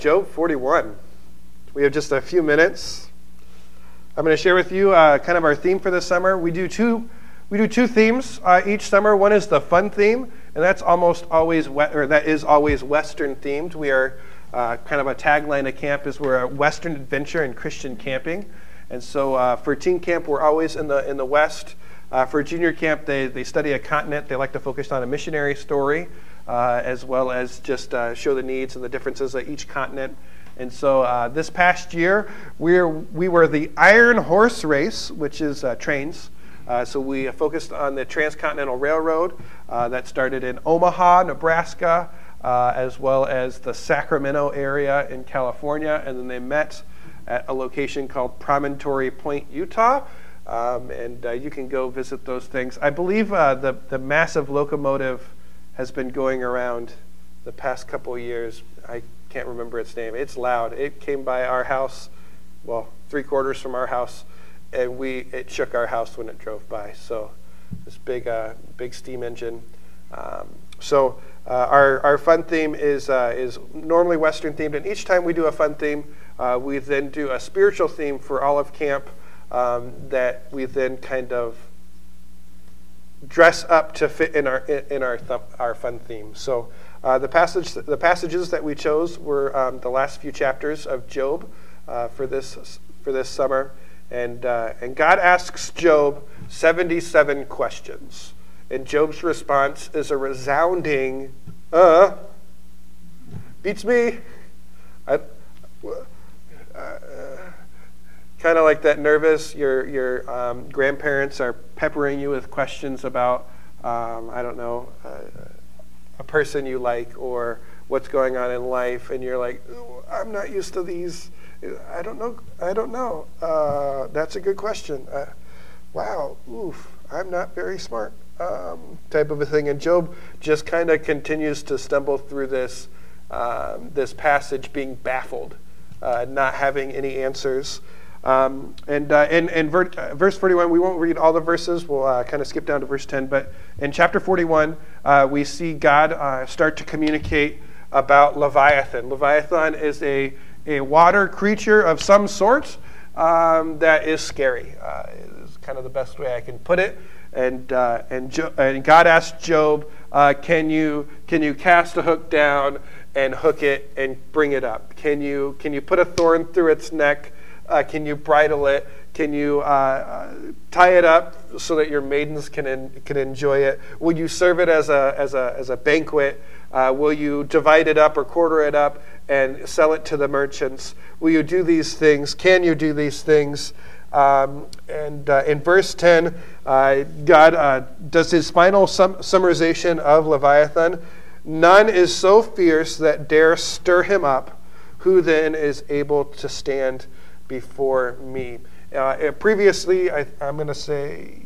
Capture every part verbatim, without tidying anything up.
Job forty-one. We have just a few minutes. I'm going to share with you uh, kind of our theme for this summer. We do two we do two themes uh, each summer. One is the fun theme, and that's almost always we- or that is always Western themed. We are uh, kind of a tagline at camp is we're a Western adventure and Christian camping. And so uh, for teen camp, we're always in the in the West. Uh, for junior camp, they they study a continent. They like to focus on a missionary story, uh, as well as just uh, show the needs and the differences of each continent. And so uh, this past year, we're, we were the Iron Horse Race, which is uh, trains. Uh, so we focused on the Transcontinental Railroad uh, that started in Omaha, Nebraska, uh, as well as the Sacramento area in California. And then they met at a location called Promontory Point, Utah. Um, and uh, you can go visit those things. I believe uh, the, the massive locomotive has been going around the past couple of years. I can't remember its name. It's loud. It came by our house, well, three quarters from our house, and we it shook our house when it drove by. So this big, uh, big steam engine. Um, so uh, our our fun theme is uh, is normally Western themed, and each time we do a fun theme, uh, we then do a spiritual theme for all of camp um, that we then kind of dress up to fit in our in our th- our fun theme. So. Uh, the passage, the passages that we chose were um, the last few chapters of Job uh, for this for this summer, and uh, and God asks Job seventy-seven questions, and Job's response is a resounding, "Uh, beats me." I, uh, kind of like that nervous. Your your um, grandparents are peppering you with questions about um, I don't know. Uh, a person you like or what's going on in life, and you're like, I'm not used to these. I don't know. I don't know. Uh, that's a good question. Uh, wow. Oof. I'm not very smart. Um, type of a thing. And Job just kind of continues to stumble through this um, this passage, being baffled, uh, not having any answers. Um, and uh, in, in ver- uh, verse forty-one, we won't read all the verses. We'll uh, kind of skip down to verse ten. But in chapter forty-one, uh, we see God uh, start to communicate about Leviathan. Leviathan is a, a water creature of some sort um, that is scary. Uh, is kind of the best way I can put it. And uh, and, jo- and God asked Job, uh, "Can you can you cast a hook down and hook it and bring it up? Can you can you put a thorn through its neck?" Uh, can you bridle it? Can you uh, uh, tie it up so that your maidens can in, can enjoy it? Will you serve it as a as a as a banquet? Uh, will you divide it up or quarter it up and sell it to the merchants? Will you do these things? Can you do these things? Um, and uh, in verse ten, uh, God uh, does his final sum- summarization of Leviathan. None is so fierce that dare stir him up. Who then is able to stand before me? Uh, previously, I, I'm going to say,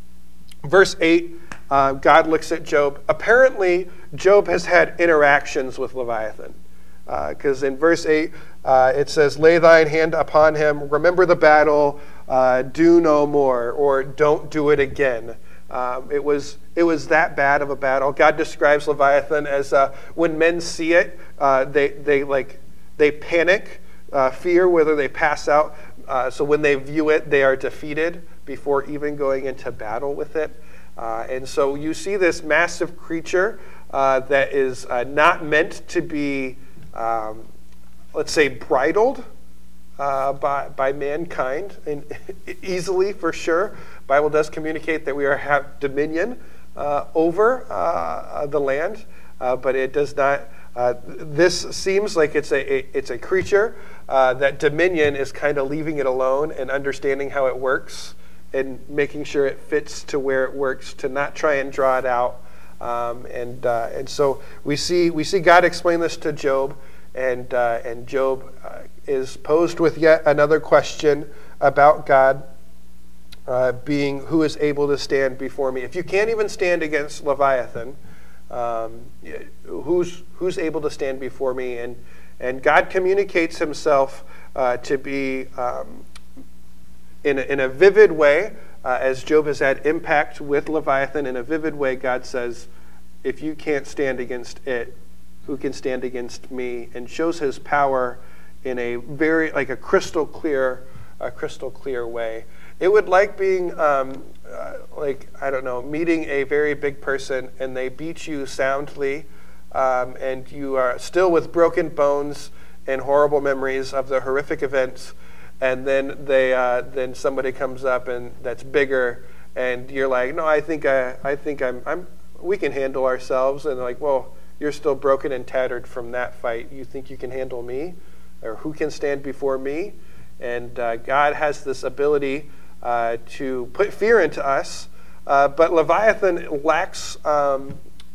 verse eight, uh, God looks at Job. Apparently, Job has had interactions with Leviathan. Because uh, in verse eight, uh, it says, "Lay thine hand upon him, remember the battle, uh, do no more," or "don't do it again." Um, it was it was that bad of a battle. God describes Leviathan as uh, when men see it, uh, they they like they panic. Uh, fear, whether they pass out. Uh, so when they view it, they are defeated before even going into battle with it. Uh, and so you see this massive creature uh, that is uh, not meant to be, um, let's say, bridled uh, by by mankind, and easily for sure. Bible does communicate that we are have dominion uh, over uh, the land, uh, but it does not. Uh, this seems like it's a, a it's a creature uh, that dominion is kind of leaving it alone and understanding how it works and making sure it fits to where it works, to not try and draw it out. Um, and uh, and so we see we see God explain this to Job, and uh, and Job uh, is posed with yet another question about God uh, being who is able to stand before me. If you can't even stand against Leviathan, Um, who's who's able to stand before me? And and God communicates himself uh, to be um, in a, in a vivid way, uh, as Job has had impact with Leviathan. In a vivid way, God says, if you can't stand against it, Who can stand against me? And shows his power in a very, like a crystal clear, a crystal clear way. It would like being, um, uh, like, I don't know, meeting a very big person and they beat you soundly, um, and you are still with broken bones and horrible memories of the horrific events, and then they, uh, then somebody comes up and that's bigger, and you're like, no, I think I, I think I'm, I'm, we can handle ourselves, and they're like, well, you're still broken and tattered from that fight. You think you can handle me? Or who can stand before me? And uh, God has this ability uh, to put fear into us, uh, but Leviathan lacks um,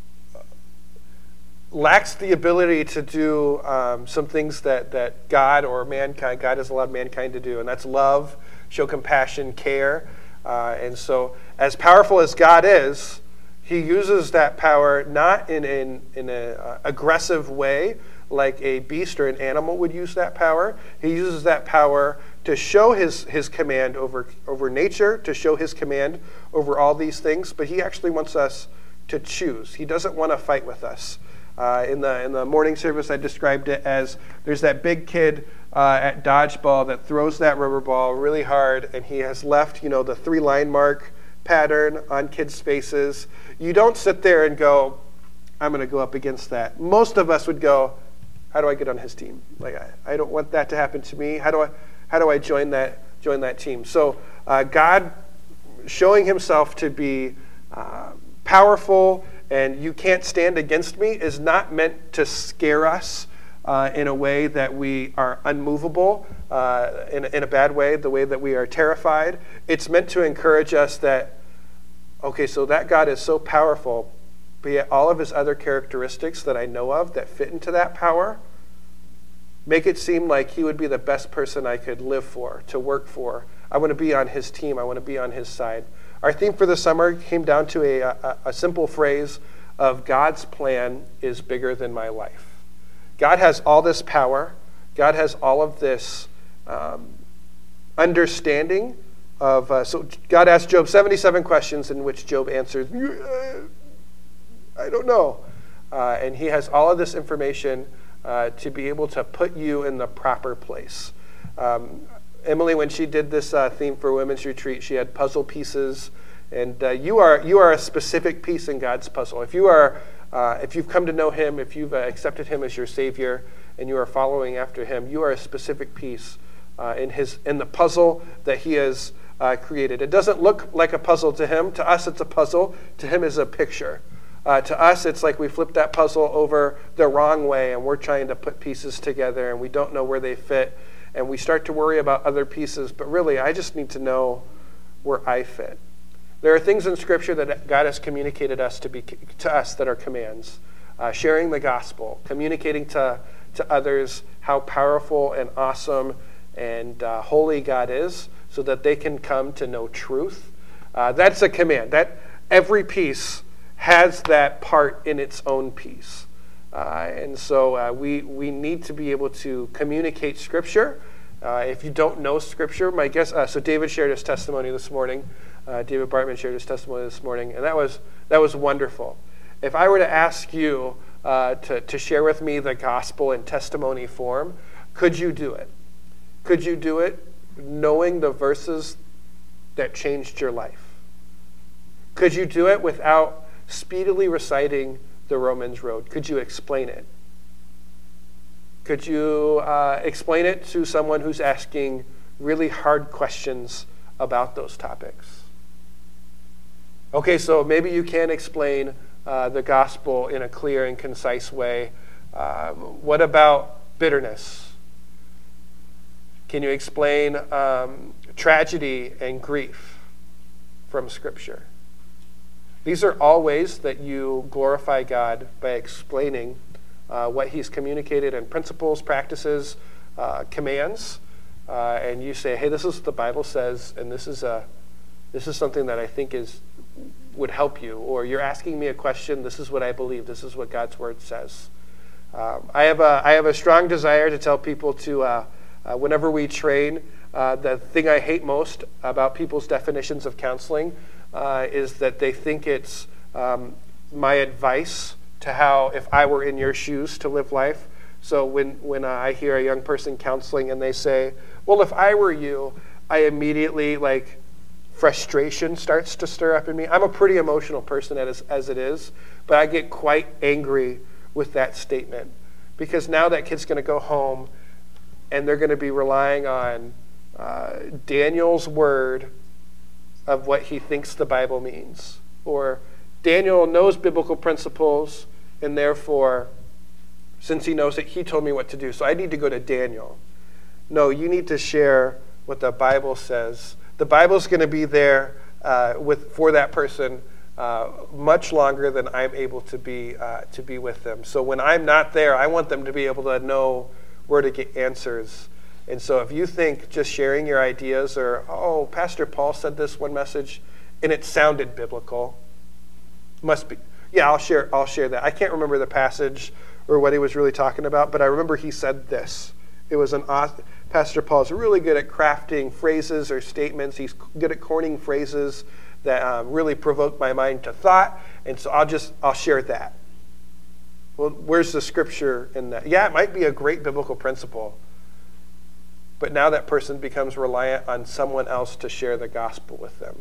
lacks the ability to do um, some things that, that God or mankind, God has allowed mankind to do, and that's love, show compassion, care. Uh, and so as powerful as God is, he uses that power not in an in a uh, aggressive way like a beast or an animal would use that power. He uses that power to show his, his command over, over nature, to show his command over all these things, but he actually wants us to choose. He doesn't want to fight with us. Uh, in the in the morning service, I described it as there's that big kid uh, at dodgeball that throws that rubber ball really hard, and he has left, you know, the three line mark pattern on kids' faces. You don't sit there and go, I'm going to go up against that. Most of us would go, how do I get on his team? Like, I, I don't want that to happen to me. How do I how do I join that join that team? So uh, God showing himself to be uh, powerful and you can't stand against me is not meant to scare us uh, in a way that we are unmovable, uh, in, in a bad way, the way that we are terrified. It's meant to encourage us that, okay, so that God is so powerful, but yet all of his other characteristics that I know of that fit into that power make it seem like he would be the best person I could live for, to work for. I want to be on his team. I want to be on his side. Our theme for the summer came down to a, a, a simple phrase of God's plan is bigger than my life. God has all this power. God has all of this um, understanding of, uh, so God asked Job seventy-seven questions in which Job answered, I don't know. Uh, and he has all of this information uh, to be able to put you in the proper place. Um, Emily, when she did this uh, theme for Women's Retreat, she had puzzle pieces, and uh, you are you are a specific piece in God's puzzle. If you are, uh, if you've come to know him, if you've uh, accepted him as your Savior, and you are following after him, you are a specific piece uh, in his in the puzzle that he has uh, created. It doesn't look like a puzzle to him. To us, it's a puzzle. To him, it's a picture. Uh, to us, it's like we flipped that puzzle over the wrong way, and we're trying to put pieces together, and we don't know where they fit. And we start to worry about other pieces, but really, I just need to know where I fit. There are things in Scripture that God has communicated us to be to us that are commands. Uh, sharing the gospel, communicating to, to others how powerful and awesome and uh, holy God is, so that they can come to know truth. Uh, that's a command. That every piece has that part in its own piece. Uh, and so uh, we, we need to be able to communicate Scripture. Uh, if you don't know Scripture, my guess, uh, so David shared his testimony this morning. Uh, David Bartman shared his testimony this morning, and that was that was wonderful. If I were to ask you uh, to, to share with me the gospel in testimony form, could you do it? Could you do it knowing the verses that changed your life? Could you do it without speedily reciting the Romans Road? Could you explain it? Could you uh, explain it to someone who's asking really hard questions about those topics? Okay, so maybe you can explain uh, the gospel in a clear and concise way. Um, what about bitterness? Can you explain um, tragedy and grief from Scripture? These are all ways that you glorify God by explaining uh, what he's communicated in principles, practices, uh, commands, uh, and you say, hey, this is what the Bible says, and this is a this is something that I think is would help you. Or you're asking me a question, this is what I believe, this is what God's word says. Um, I have a I have a strong desire to tell people to, uh, uh, whenever we train, uh, the thing I hate most about people's definitions of counseling Uh, is that they think it's um, my advice to how, if I were in your shoes to live life. So when, when uh, I hear a young person counseling and they say, well, if I were you, I immediately, like, frustration starts to stir up in me. I'm a pretty emotional person as, as it is, but I get quite angry with that statement because now that kid's going to go home and they're going to be relying on uh, Daniel's word of what he thinks the Bible means. Or Daniel knows biblical principles, and therefore, since he knows it, he told me what to do, so I need to go to Daniel. No, you need to share what the Bible says. The Bible's going to be there uh, with for that person uh, much longer than I'm able to be uh, to be with them. So when I'm not there, I want them to be able to know where to get answers. And so if you think just sharing your ideas or, oh, Pastor Paul said this one message and it sounded biblical, must be, yeah, I'll share I'll share that. I can't remember the passage or what he was really talking about, but I remember he said this. It was an Pastor Paul's really good at crafting phrases or statements. He's good at coining phrases that um, really provoke my mind to thought, and so I'll just I'll share that. Well, where's the scripture in that? Yeah, it might be a great biblical principle, but now that person becomes reliant on someone else to share the gospel with them.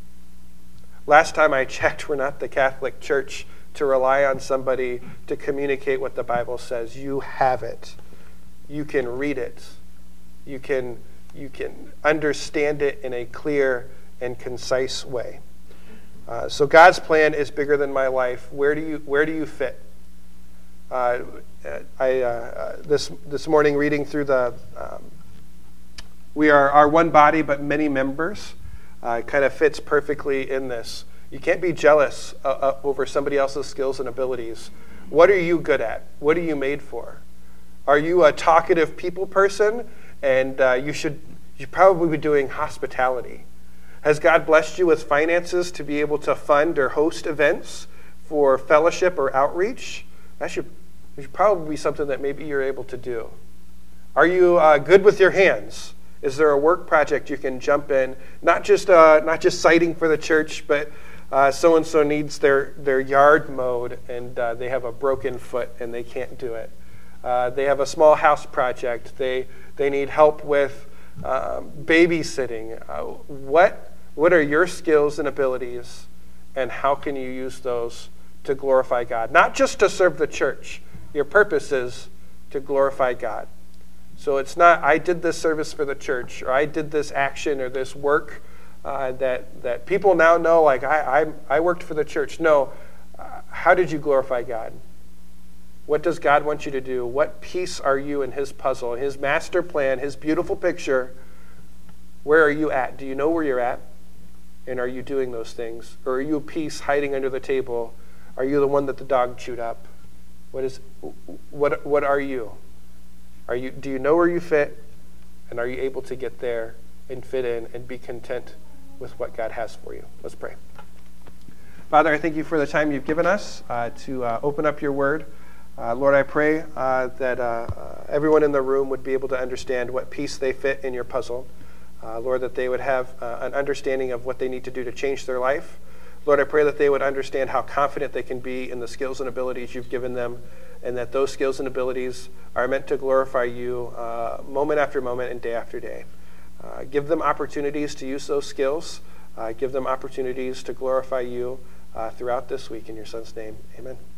Last time I checked, we're not the Catholic Church to rely on somebody to communicate what the Bible says. You have it. You can read it. You can, you can understand it in a clear and concise way. Uh, so God's plan is bigger than my life. Where do you, where do you fit? Uh, I uh, this this morning reading through the um, we are are one body but many members uh, kind of fits perfectly in this. You can't be jealous uh, uh, over somebody else's skills and abilities. What are you good at? What are you made for? Are you a talkative people person? And uh, you should you should probably be doing hospitality. Has God blessed you with finances to be able to fund or host events for fellowship or outreach? That should, that should probably be something that maybe you're able to do. Are you uh, good with your hands? Is there a work project you can jump in? Not just uh, not just citing for the church, but uh, so-and-so needs their, their yard mowed and uh, they have a broken foot and they can't do it. Uh, they have a small house project. They they need help with um, babysitting. Uh, what what are your skills and abilities, and how can you use those to glorify God? Not just to serve the church. Your purpose is to glorify God. So it's not, I did this service for the church, or I did this action or this work uh, that that people now know, like, I, I, I worked for the church. No, uh, how did you glorify God? What does God want you to do? What piece are you in his puzzle, his master plan, his beautiful picture? Where are you at? Do you know where you're at? And are you doing those things? Or are you a piece hiding under the table? Are you the one that the dog chewed up? What is what what are you? Are you do you know where you fit? And are you able to get there and fit in and be content with what God has for you? Let's pray. Father, I thank you for the time you've given us uh, to uh, open up your word. Uh, Lord, I pray uh, that uh, uh, everyone in the room would be able to understand what piece they fit in your puzzle. Uh, Lord, that they would have uh, an understanding of what they need to do to change their life. Lord, I pray that they would understand how confident they can be in the skills and abilities you've given them, and that those skills and abilities are meant to glorify you uh, moment after moment and day after day. Uh, give them opportunities to use those skills. Uh, give them opportunities to glorify you uh, throughout this week. In your Son's name, amen.